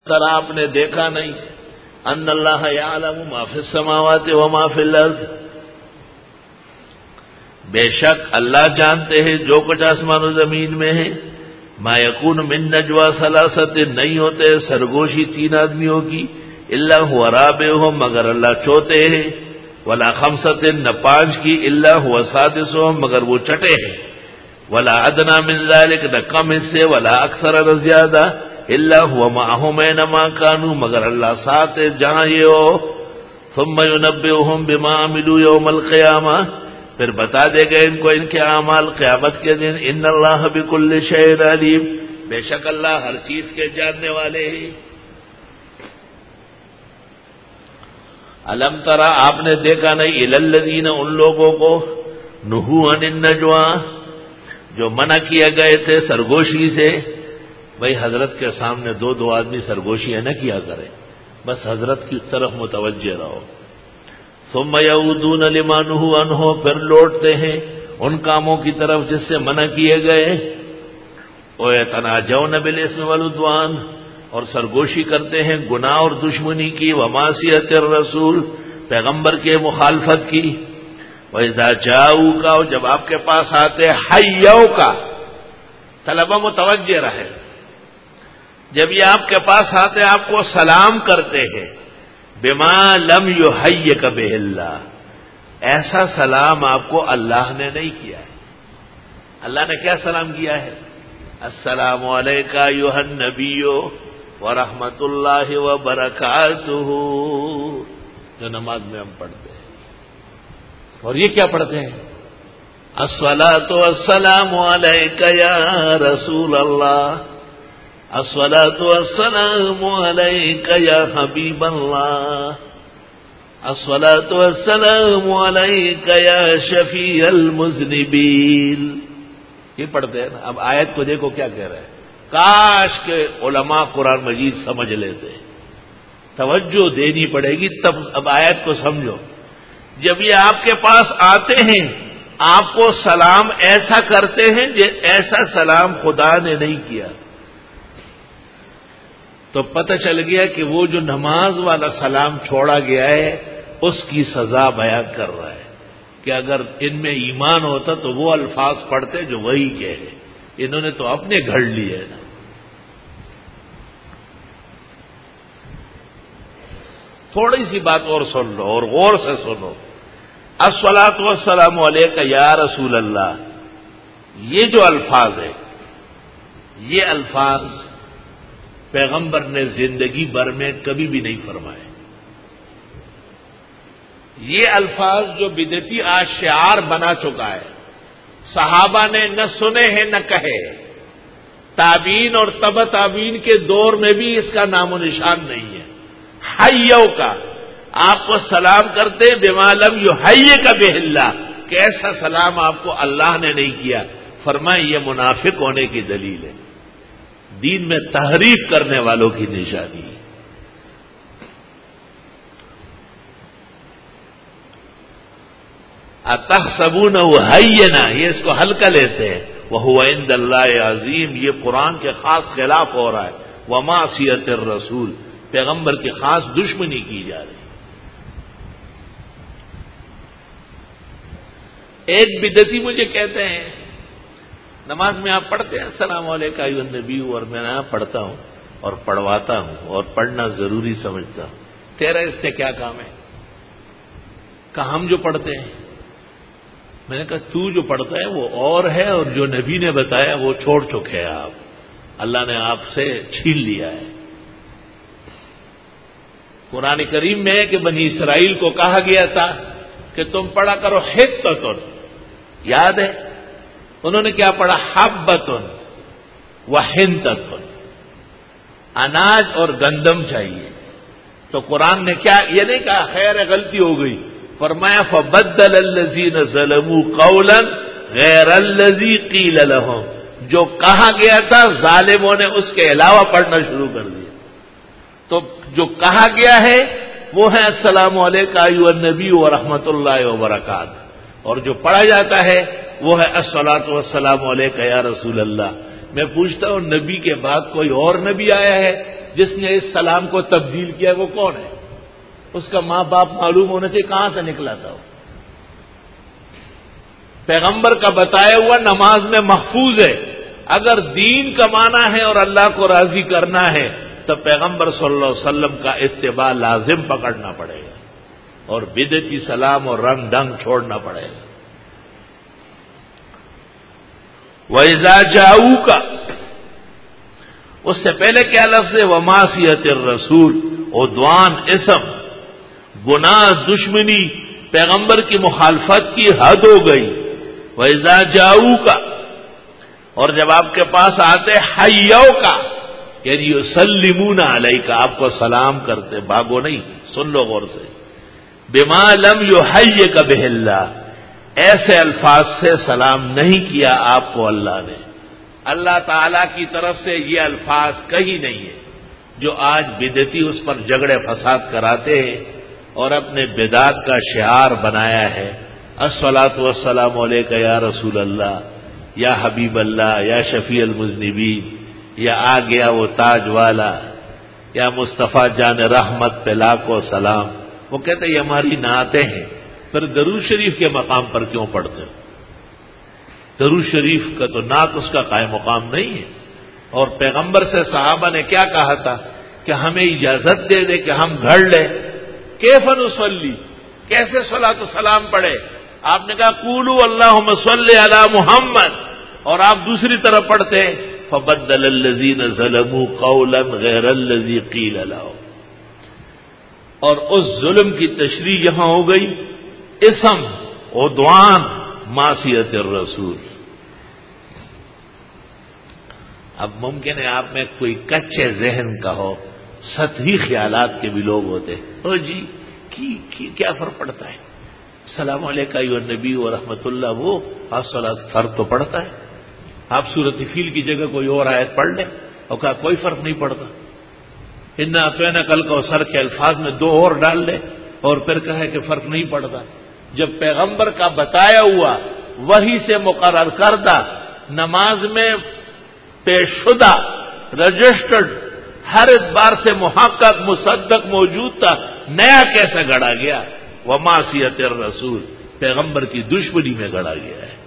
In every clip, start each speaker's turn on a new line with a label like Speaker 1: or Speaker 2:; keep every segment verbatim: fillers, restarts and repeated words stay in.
Speaker 1: ترا آپ نے دیکھا نہیں ان اللہ یعلم ما فی السماوات و ما فی الارض، بے شک اللہ جانتے ہیں جو کچھ آسمان و زمین میں ہے. ما یکون من نجوا ثلاثۃ، نہیں ہوتے سرگوشی تین آدمیوں کی، الا هو رابعهم، مگر اللہ چوتھے ہیں، ولا خمسۃ، نہ پانچ کی، الا هو سادسهم، مگر وہ چھٹے ہیں، ولا ادنی من ذلک، نہ کم اس سے، ولا اکثر نہ زیادہ، الا هو معهم اینما كانوا، مگر اللہ ساتھ ہے جہاں یہ ہو. ثم ينبئهم بما عملوا يوم القیامہ، پھر بتا دے گا ان کو ان کے اعمال قیامت کے دن. ان اللہ بكل شیء علیم، بے شک اللہ ہر چیز کے جاننے والے ہیں. الم ترى، آپ نے دیکھا نہیں، الی الذین، ان لوگوں کو، نہوا عن النجوا، جو منع کیے گئے تھے سرگوشی سے. بھائی حضرت کے سامنے دو دو آدمی سرگوشیاں نہ کیا کریں، بس حضرت کی طرف متوجہ رہو. ثم یعودون لما نہوا عنہ، پھر لوٹتے ہیں ان کاموں کی طرف جس سے منع کیے گئے. ویتناجون بالاسم والعدوان، اور سرگوشی کرتے ہیں گناہ اور دشمنی کی، ومعصیت الرسول، پیغمبر کے مخالفت کی. وَإِذَا جَاءُوكَ، اور جب آپ کے پاس آتے، حَيَّوْكَ، طلبہ متوجہ رہے، جب یہ آپ کے پاس آتے آپ کو سلام کرتے ہیں، بما لم یحیک بہ اللہ، ایسا سلام آپ کو اللہ نے نہیں کیا ہے. اللہ نے کیا سلام کیا ہے؟ السلام علیکہ ایھا النبی ورحمۃ اللہ وبرکاتہ، جو نماز میں ہم پڑھتے ہیں. اور یہ کیا پڑھتے ہیں؟ الصلاۃ والسلام علیک یا رسول اللہ، الصلاۃ والسلام علیک یا حبیب اللہ، الصلاۃ والسلام علیک یا شفیع المذنبین. یہ پڑھتے ہیں نا. اب آیت کو دیکھو کیا کہہ رہے ہیں. کاش کہ علماء قرآن مجید سمجھ لیتے، توجہ دینی پڑے گی تب. اب آیت کو سمجھو. جب یہ آپ کے پاس آتے ہیں آپ کو سلام ایسا کرتے ہیں ایسا سلام خدا نے نہیں کیا، تو پتہ چل گیا کہ وہ جو نماز والا سلام چھوڑا گیا ہے اس کی سزا بیان کر رہا ہے کہ اگر ان میں ایمان ہوتا تو وہ الفاظ پڑھتے جو وہی کے ہیں. انہوں نے تو اپنے گھڑ لیے نا. تھوڑی سی بات اور سن لو اور غور سے سنو. الصلاۃ والسلام علیک یا رسول اللہ، یہ جو الفاظ ہے یہ الفاظ پیغمبر نے زندگی بھر میں کبھی بھی نہیں فرمائے. یہ الفاظ جو بدعتی آج شعار بنا چکا ہے، صحابہ نے نہ سنے ہیں نہ کہے. تابعین اور تبع تابعین کے دور میں بھی اس کا نام و نشان نہیں ہے. حیو کا، آپ کو سلام کرتے بما لم یحیک بہ اللہ، کہ ایسا سلام آپ کو اللہ نے نہیں کیا. فرمائے یہ منافق ہونے کی دلیل ہے، دین میں تحریف کرنے والوں کی نشانی ہے. اتحسبونہ ہینا، یہ اس کو ہلکا لیتے ہیں. وہو عند اللہ عظیم، یہ قرآن کے خاص خلاف ہو رہا ہے. ومعصیت الرسول، پیغمبر کی خاص دشمنی کی جا رہی ہے. ایک بدعتی مجھے کہتے ہیں نماز میں آپ پڑھتے ہیں السلام علیکم ایھا النبی، اور میں نہ پڑھتا ہوں اور پڑھواتا ہوں اور پڑھنا ضروری سمجھتا ہوں. تیرا اس سے کیا کام ہے؟ کہ ہم جو پڑھتے ہیں. میں نے کہا تو جو پڑھتا ہے وہ اور ہے، اور جو نبی نے بتایا وہ چھوڑ چکے ہیں آپ، اللہ نے آپ سے چھین لیا ہے. قرآن کریم میں ہے کہ بنی اسرائیل کو کہا گیا تھا کہ تم پڑھا کرو حتۃ، یاد ہے انہوں نے کیا پڑھا؟ حبۃ وحنطۃ، اناج اور گندم چاہیے. تو قرآن نے کیا یہ نہیں کہا خیر غلطی ہو گئی، فرمایا فبدل الذین ظلموا قولا غیر الذی قیل لهم، جو کہا گیا تھا ظالموں نے اس کے علاوہ پڑھنا شروع کر دیا. تو جو کہا گیا ہے وہ ہے السلام علیکم ایھا النبی ورحمۃ اللہ وبرکاتہ، اور جو پڑھا جاتا ہے وہ ہے الصلاۃ والسلام علیک یا رسول اللہ. میں پوچھتا ہوں نبی کے بعد کوئی اور نبی آیا ہے جس نے اس سلام کو تبدیل کیا وہ کون ہے؟ اس کا ماں باپ معلوم ہونا چاہیے کہاں سے نکلا تھا وہ۔ پیغمبر کا بتایا ہوا نماز میں محفوظ ہے۔ اگر دین کمانا ہے اور اللہ کو راضی کرنا ہے تو پیغمبر صلی اللہ علیہ وسلم کا اتباع لازم پکڑنا پڑے گا اور بدعتی سلام اور رنگ ڈنگ چھوڑنا پڑے گا۔ وَإِذَا جَاءُوكَ، اس سے پہلے کیا لفظ ہے؟ وَمَعْصِيَتِ الرَّسُولِ، عدوان، اسم، گناہ، دشمنی، پیغمبر کی مخالفت کی حد ہو گئی۔ وَإِذَا جَاءُوكَ، اور جب آپ کے پاس آتے، حَيَّوْكَ، یعنی یسلمون علیک، آپ کو سلام کرتے، بھاگو نہیں، سن لو غور سے، بما لم یحیک بہ اللہ، ایسے الفاظ سے سلام نہیں کیا آپ کو اللہ نے، اللہ تعالی کی طرف سے یہ الفاظ کہیں نہیں ہے جو آج بدعتی اس پر جھگڑے فساد کراتے ہیں اور اپنے بدعت کا شعار بنایا ہے، الصلاۃ والسلام علیک یا رسول اللہ، یا حبیب اللہ، یا شفیع المذنبین، یا آ گیا وہ تاج والا، یا مصطفیٰ جان رحمت پہ لاکھوں سلام۔ وہ کہتے ہیں یہ ہماری نعتیں ہیں، پھر درود شریف کے مقام پر کیوں پڑھتے ہو؟ درود شریف کا تو نعت اس کا قائم مقام نہیں ہے۔ اور پیغمبر سے صحابہ نے کیا کہا تھا کہ ہمیں اجازت دے دے کہ ہم گھڑ لیں، کیف نصلی، کیسے صلاۃ و سلام پڑھے؟ آپ نے کہا قولوا اللہم صلی علی محمد، اور آپ دوسری طرف پڑھتے فبدل الذین ظلموا قولا غیر الذی قیل لهم، اور اس ظلم کی تشریح یہاں ہو گئی، اسم، عدوان، معصیت الرسول۔ اب ممکن ہے آپ میں کوئی کچے ذہن کا ہو، سطحی خیالات کے بھی لوگ ہوتے او جی کی, کی کیا فرق پڑتا ہے؟ السلام علیکم ایھا النبی و رحمۃ اللہ، وہ الصلاۃ، فرق تو پڑتا ہے۔ آپ سورۃ فیل کی جگہ کوئی اور آیت پڑھ لیں اور کہا کوئی فرق نہیں پڑتا، انا اعطیناک الکوثر کے الفاظ میں دو اور ڈال لے اور پھر کہے کہ فرق نہیں پڑتا۔ جب پیغمبر کا بتایا ہوا وحی سے مقرر کردہ نماز میں پیش شدہ رجسٹرڈ ہر اعتبار سے محقق مصدق موجود تھا، نیا کیسے گڑا گیا؟ ومعصیت الرسول، پیغمبر کی دشمنی میں گڑا گیا ہے۔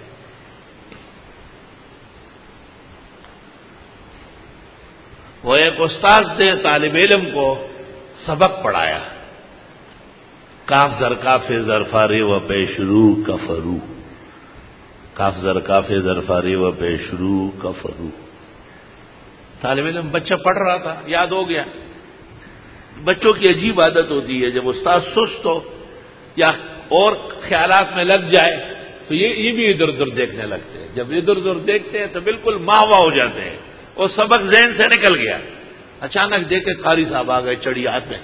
Speaker 1: وہ ایک استاد نے طالب علم کو سبق پڑھایا، کاف زر کاف زر فارے و پیشرو کفرو، کاف زر کاف زر فارے و پیشرو کفرو۔ طالب علم بچہ پڑھ رہا تھا، یاد ہو گیا۔ بچوں کی عجیب عادت ہوتی ہے، جب استاد سست ہو یا اور خیالات میں لگ جائے تو یہ یہ بھی ادھر ادھر دیکھنے لگتے ہیں۔ جب ادھر ادھر دیکھتے ہیں تو بالکل ماہوا ہو جاتے ہیں، وہ سبق ذہن سے نکل گیا، اچانک دیکھے قاری صاحب آ گئے چڑی ہاتھ میں،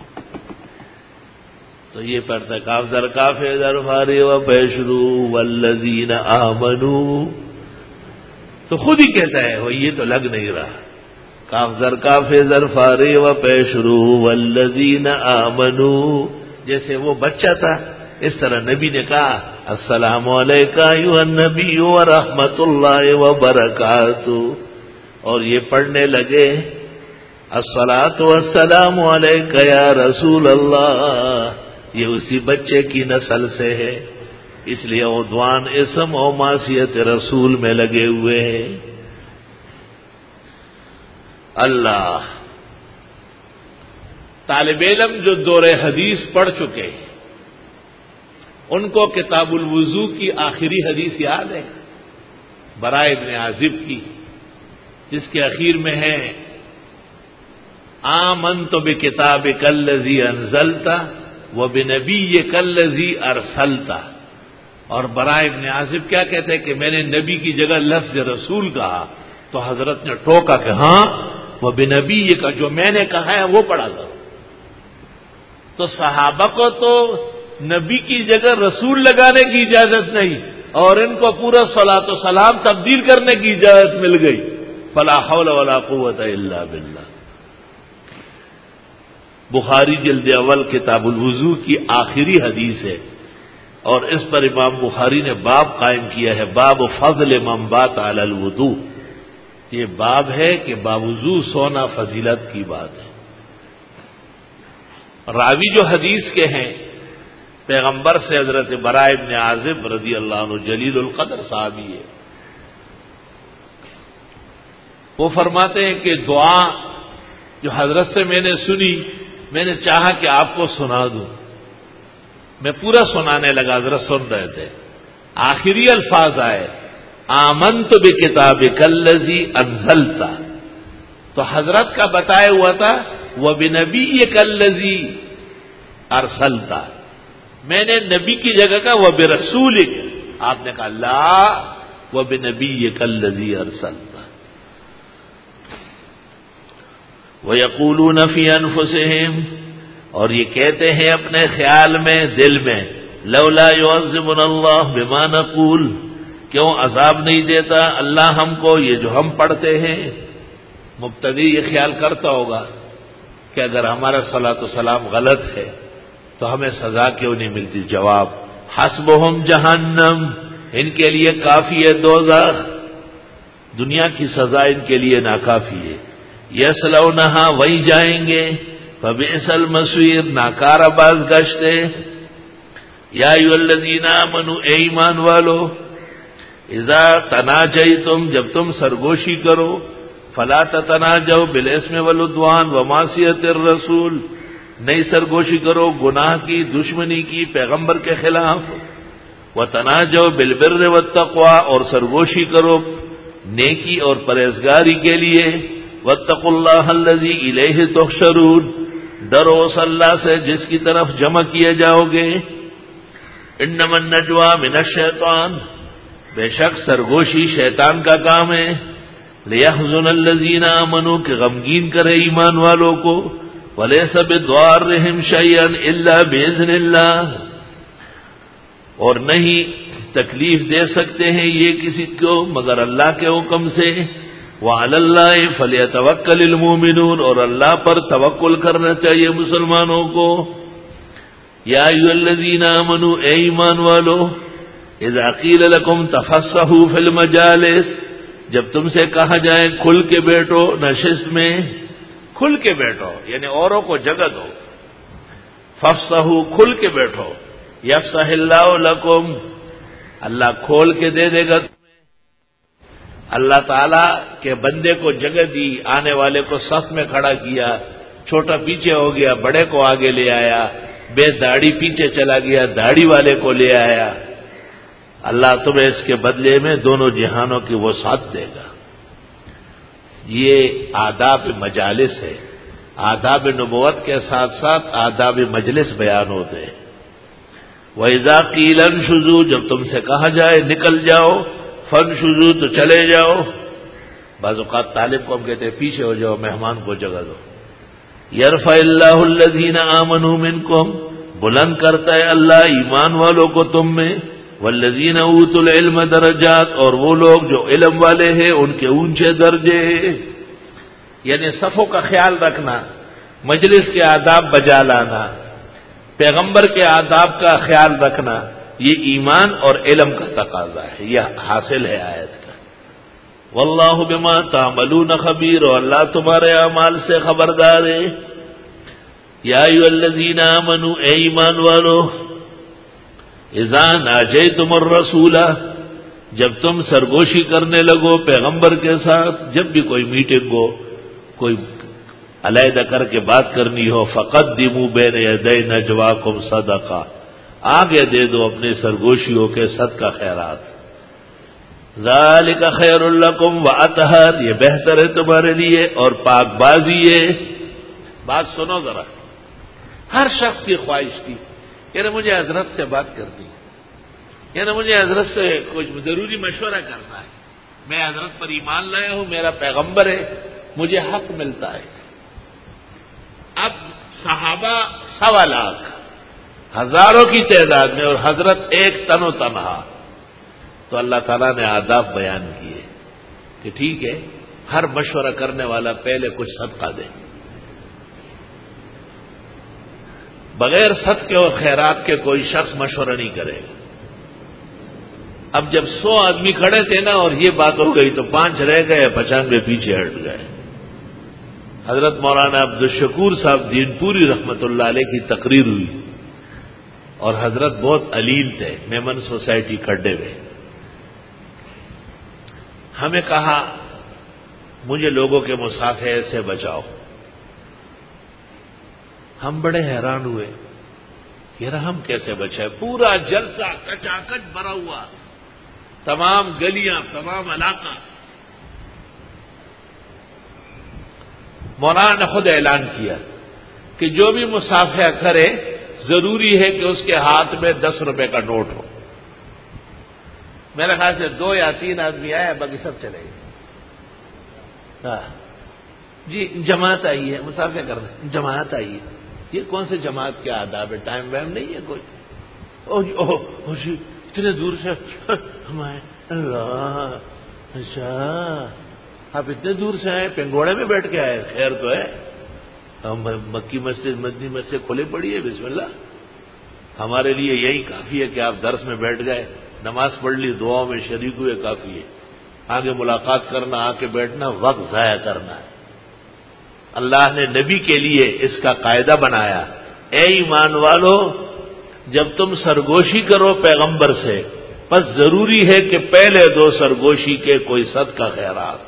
Speaker 1: تو یہ پڑھتا کاف زر کاف زر فارے و پیشرو والذین آمنوا، تو خود ہی کہتا ہے وہ یہ تو لگ نہیں رہا، کاف زر کاف زر فارے و پیشرو والذین آمنوا، جیسے وہ بچہ تھا اس طرح نبی نے کہا السلام علیکم ایھا النبی و رحمۃ اللہ وبرکاتہ، اور یہ پڑھنے لگے الصلاۃ والسلام علیک یا رسول اللہ، یہ اسی بچے کی نسل سے ہے، اس لیے عدوان اسم و معصیت رسول میں لگے ہوئے ہیں۔ اللہ، طالب علم جو دور حدیث پڑھ چکے ان کو کتاب الوضو کی آخری حدیث یاد ہے، برائے ابن عازب کی، جس کے اخیر میں ہے آمنت بکتابک الذی انزلت وبنبیک الذی ارسلت، اور برائے ابن عازب کیا کہتے ہیں کہ میں نے نبی کی جگہ لفظ رسول کہا، تو حضرت نے ٹوکا کہ ہاں وبنبیک کا جو میں نے کہا ہے وہ پڑھا کرو۔ تو صحابہ کو تو نبی کی جگہ رسول لگانے کی اجازت نہیں، اور ان کو پورا صلاۃ و سلام تبدیل کرنے کی اجازت مل گئی، فلا حول ولا قوت الا باللہ۔ بخاری جلد اول کتاب الوضو کی آخری حدیث ہے، اور اس پر امام بخاری نے باب قائم کیا ہے، باب فضل من بات علی الوضو، یہ باب ہے کہ باوضو سونا فضیلت کی بات ہے. راوی جو حدیث کے ہیں پیغمبر سے حضرت براء ابن عازب رضی اللہ عنہ جلیل القدر صحابی ہے. وہ فرماتے ہیں کہ دعا جو حضرت سے میں نے سنی میں نے چاہا کہ آپ کو سنا دوں. میں پورا سنانے لگا, حضرت سن رہے تھے. آخری الفاظ آئے آمنت بکتابک الذی انزلت, تو حضرت کا بتایا ہوا تھا وبنبیک الذی ارسلت, میں نے نبی کی جگہ کا وبرسولک, آپ نے کہا لا وبنبیک الذی ارسلت. وَيَقُولُونَ فِي أَنفُسِهِمْ, اور یہ کہتے ہیں اپنے خیال میں دل میں, لولا يعذبنا اللہ بما نقول, کیوں عذاب نہیں دیتا اللہ ہم کو یہ جو ہم پڑھتے ہیں. مبتدی یہ خیال کرتا ہوگا کہ اگر ہمارا صلاۃ و سلام غلط ہے تو ہمیں سزا کیوں نہیں ملتی. جواب حسبہم جہنم, ان کے لیے کافی ہے دوزخ, دنیا کی سزا ان کے لیے ناکافی ہے. یصلونہا, وہی جائیں گے. فبئس المصیر, ناکارہ باز گشت ہے. یا ایھا الذین آمنوا, اے ایمان والو, اذا تناجیتم, جب تم سرگوشی کرو, فلا تتناجوا بالاسم والعدوان ومعصیۃ الرسول, نئی سرگوشی کرو گناہ کی, دشمنی کی, پیغمبر کے خلاف. وتناجوا بالبر والتقوی, اور سرگوشی کرو نیکی اور پرہیزگاری کے لیے. واتقوا اللہ الذی الیہ تحشرون, ڈرو اس اللہ سے جس کی طرف جمع کیے جاؤ گے. انما النجوى من الشیطان, بے شک سرگوشی شیطان کا کام ہے. لیحزن الذین آمنوا, کہ غمگین کرے ایمان والوں کو. ولیس بضارهم شیئا الا باذن اللہ, اور نہیں تکلیف دے سکتے ہیں یہ کسی کو مگر اللہ کے حکم سے. وعلی اللہ فلیتوکل المؤمنون, اور اللہ پر توکل کرنا چاہیے مسلمانوں کو. یا ایھا الذین آمنوا, اے ایمان والو, اذا قیل لکم تفصحوا فی المجالس, جب تم سے کہا جائے کھل کے بیٹھو نشست میں, کھل کے بیٹھو یعنی اوروں کو جگہ دو. فافصحوا, کھل کے بیٹھو. یفصح اللہ لکم, اللہ کھول کے دے دے گا. اللہ تعالیٰ کے بندے کو جگہ دی, آنے والے کو صف میں کھڑا کیا, چھوٹا پیچھے ہو گیا, بڑے کو آگے لے آیا, بے داڑھی پیچھے چلا گیا, داڑھی والے کو لے آیا. اللہ تمہیں اس کے بدلے میں دونوں جہانوں کی وسعت دے گا. یہ آداب مجالس ہے. آداب نبوت کے ساتھ ساتھ آداب مجلس بیان ہوتے ہیں. وَإِذَا قِيلَ انشُزُوا, جب تم سے کہا جائے نکل جاؤ, فانشزوا, تو چلے جاؤ. بعض اوقات طالب کو ہم کہتے ہیں پیچھے ہو جاؤ, مہمان کو جگہ دو. یرفع اللہ الذین آمنوا منکم, بلند کرتا ہے اللہ ایمان والوں کو تم میں. والذین اوتوا العلم درجات, اور وہ لوگ جو علم والے ہیں ان کے اونچے درجے ہیں. یعنی صفوں کا خیال رکھنا, مجلس کے آداب بجا لانا, پیغمبر کے آداب کا خیال رکھنا, یہ ایمان اور علم کا تقاضا ہے. یہ حاصل ہے آیت کا. واللہ بما تعملون خبیر, اور اللہ تمہارے اعمال سے خبردار ہے. یا ایھا الذین آمنوا, اے ایمان والو, اذا ناجیتم الرسول, جب تم سرگوشی کرنے لگو پیغمبر کے ساتھ, جب بھی کوئی میٹنگ ہو, کوئی علیحدہ کر کے بات کرنی ہو, فقدموا بین یدی نجواکم صدقہ, آگے دے دو اپنے سرگوشیوں کے صدقہ خیرات. ذالک خیر لکم واطہر, یہ بہتر ہے تمہارے لیے اور پاک بازی ہے. بات سنو ذرا, ہر شخص کی خواہش تھی یعنی مجھے حضرت سے بات کرنی ہے, یعنی مجھے حضرت سے کچھ ضروری مشورہ کرنا ہے. میں حضرت پر ایمان لایا ہوں, میرا پیغمبر ہے, مجھے حق ملتا ہے. اب صحابہ سوا لاکھ, ہزاروں کی تعداد میں, اور حضرت ایک تن و تنہا, تو اللہ تعالیٰ نے آداب بیان کیے کہ ٹھیک ہے, ہر مشورہ کرنے والا پہلے کچھ صدقہ دے. بغیر صدقے اور خیرات کے کوئی شخص مشورہ نہیں کرے گا. اب جب سو آدمی کھڑے تھے نا اور یہ بات ہو گئی تو پانچ رہ گئے، پچانوے پیچھے ہٹ گئے۔ حضرت مولانا عبدالشکور صاحب دین پوری رحمت اللہ علیہ کی تقریر ہوئی اور حضرت بہت علیل تھے، میمن سوسائٹی کھڈے میں۔ ہمیں کہا مجھے لوگوں کے مصافحے سے بچاؤ۔ ہم بڑے حیران ہوئے، یہ ہم کیسے بچائے؟ پورا جلسہ کچاکچ بھرا ہوا، تمام گلیاں، تمام علاقہ۔ مولانا نے خود اعلان کیا کہ جو بھی مصافحہ کرے ضروری ہے کہ اس کے ہاتھ میں دس روپے کا نوٹ ہو۔ میرے خیال سے دو یا تین آدمی آئے، باقی سب چلے گئے۔ ہاں جی جماعت آئی ہے مصافحہ کرنے، جماعت آئی ہے۔ یہ کون سے جماعت کے آداب ہے؟ ٹائم وائم نہیں ہے کوئی۔ او جی او, او جی اتنے دور سے ہم آئے، اللہ اچھا آپ اتنے دور سے آئے، پنگوڑے میں بیٹھ کے آئے، خیر تو ہے۔ ہم مکی مسجد مدنی مسجد کھلے پڑی ہے، بسم اللہ، ہمارے لیے یہی کافی ہے کہ آپ درس میں بیٹھ گئے، نماز پڑھ لی، دعاؤں میں شریک ہوئے، کافی ہے۔ آگے ملاقات کرنا، آ کے بیٹھنا، وقت ضائع کرنا ہے۔ اللہ نے نبی کے لیے اس کا قاعدہ بنایا، اے ایمان والو جب تم سرگوشی کرو پیغمبر سے، بس ضروری ہے کہ پہلے دو سرگوشی کے کوئی صدقہ خیرات۔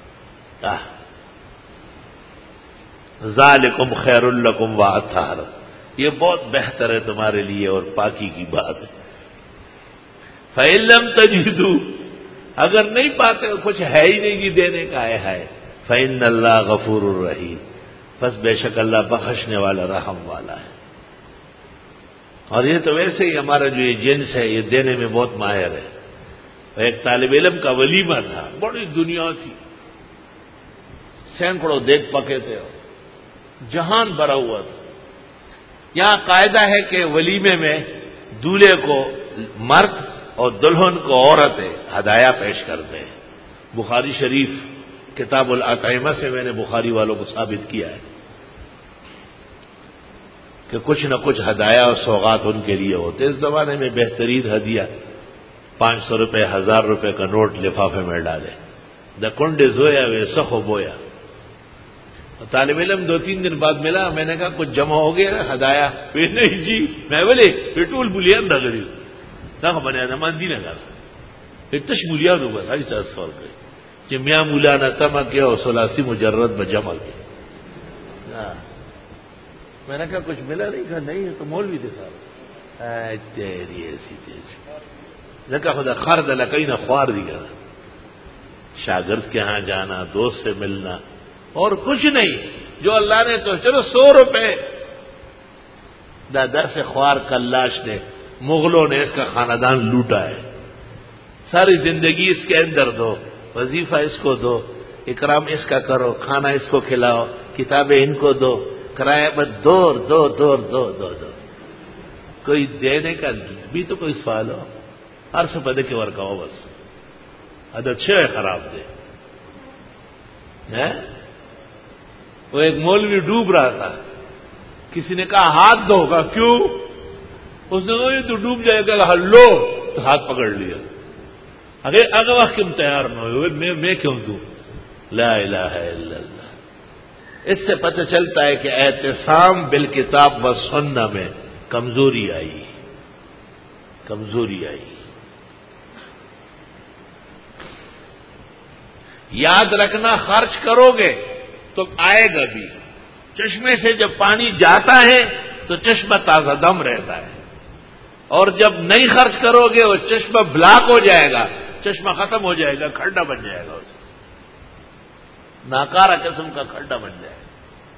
Speaker 1: ذالکم خیر لکم واطہر، یہ بہت بہتر ہے تمہارے لیے اور پاکی کی بات ہے۔ فإن لم تجدوا، اگر نہیں پاتے کچھ ہے ہی نہیں جی دینے کا ہے ہے فإن اللہ غفور الرحیم، بس بے شک اللہ بخشنے والا رحم والا ہے۔ اور یہ تو ویسے ہی ہمارا جو یہ جنس ہے یہ دینے میں بہت ماہر ہے۔ ایک طالب علم کا ولیمہ تھا، بڑی دنیا تھی، سینکڑوں دیگ پکے تھے، جہان بھرا ہوا تھا۔ یہاں قاعدہ ہے کہ ولیمے میں دولہے کو مرد اور دلہن کو عورتیں ہدایہ پیش کرتے ہیں۔ بخاری شریف کتاب الاطعمہ سے میں نے بخاری والوں کو ثابت کیا ہے کہ کچھ نہ کچھ ہدایہ اور سوغات ان کے لیے ہوتے۔ اس زمانے میں بہترین ہدیہ پانچ سو روپے، ہزار روپے کا نوٹ لفافے میں ڈالے، دا کنڈ زویا وے سخو بویا۔ طالب علم دو تین دن بعد ملا، میں نے کہا کچھ جمع ہو گیا نا ہدایہ؟ نہیں جی، میں بولے پیٹول بلیاں نہ کری نہ بنے ماندی نہ کر اتش بولیا دوں بس ہائی چار سوال کرے کہ میاں مولا نہ تما کیا اور سلاسی مجرد میں جمع کیا۔ میں نے کہا کچھ ملا نہیں؟ کہا نہیں، تو مولوی دکھا تیری ایسی تیزی لکا خدا خرد لکئی نہ خوار دی کرا، شاگرد کے ہاں جانا، دوست سے ملنا اور کچھ نہیں۔ جو اللہ نے تو چلو سو روپے دادر سے خوار کلاش نے، مغلوں نے اس کا خاندان لوٹا ہے، ساری زندگی اس کے اندر دو، وظیفہ اس کو دو، اکرام اس کا کرو، کھانا اس کو کھلاؤ، کتابیں ان کو دو، کرایہ پر دور دو دور دو دو دو کوئی دینے کا بھی تو کوئی سوال ہو، ہر سے پدے کے ورکا ہو، بس ادھر چھ خراب دے۔ وہ ایک مولوی ڈوب رہا تھا، کسی نے کہا ہاتھ دو، گا کیوں؟ اس نے کہا یہ تو ڈوب جائے گا، ہلو تو ہاتھ پکڑ لیا۔ اگر اگر وقت تم تیار نہ ہوئے میں میں کیوں دوں؟ لا الہ الا اللہ۔ اس سے پتہ چلتا ہے کہ اعتصام بالکتاب و سنہ میں کمزوری آئی، کمزوری آئی۔ یاد رکھنا خرچ کرو گے تو آئے گا بھی۔ چشمے سے جب پانی جاتا ہے تو چشمہ تازہ دم رہتا ہے، اور جب نہیں خرچ کرو گے وہ چشمہ بلاک ہو جائے گا، چشمہ ختم ہو جائے گا، کھڈا بن جائے گا، اس ناکارہ قسم کا کھڈا بن جائے گا۔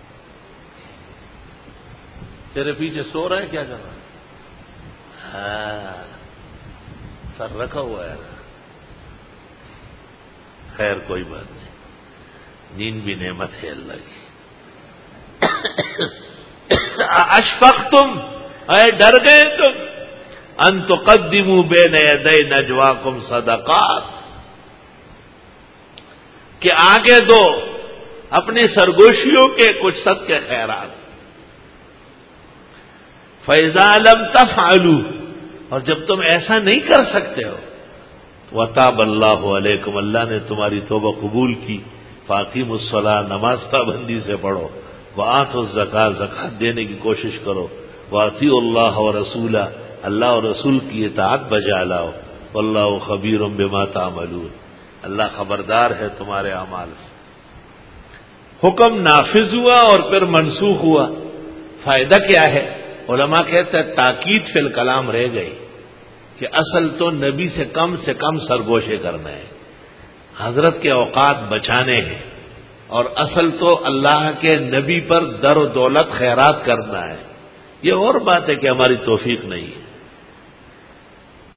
Speaker 1: تیرے پیچھے سو رہا ہے، کیا کر رہا ہے؟ ہاں سر رکھا ہوا ہے، خیر کوئی بات نہیں، نیند بھی نعمت ہے اللہ کی۔ اشفقتم، اے ڈر گئے تم، ان تقدموا بین یدی نجواکم صدقات، کہ آگے دو اپنی سرگوشیوں کے کچھ صدقے خیرات۔ فَإِذَا لَمْ تَفْعَلُوا، اور جب تم ایسا نہیں کر سکتے ہو، وتاب اللہ علیکم، اللہ نے تمہاری توبہ قبول کی، فاقیموا الصلاۃ، نماز پابندی سے پڑھو، وآتوا الزکوٰۃ، زکوٰۃ دینے کی کوشش کرو، واطیعوا اللہ ورسولہ، اللہ اور رسول کی اطاعت بجا لاؤ، واللہ خبیر بما تعملون، اللہ خبردار ہے تمہارے اعمال سے۔ حکم نافذ ہوا اور پھر منسوخ ہوا، فائدہ کیا ہے؟ علماء کہتے ہیں تاکید فی الکلام رہ گئی کہ اصل تو نبی سے کم سے کم سرگوشے کرنا ہے، حضرت کے اوقات بچانے ہیں، اور اصل تو اللہ کے نبی پر در و دولت خیرات کرنا ہے۔ یہ اور بات ہے کہ ہماری توفیق نہیں ہے۔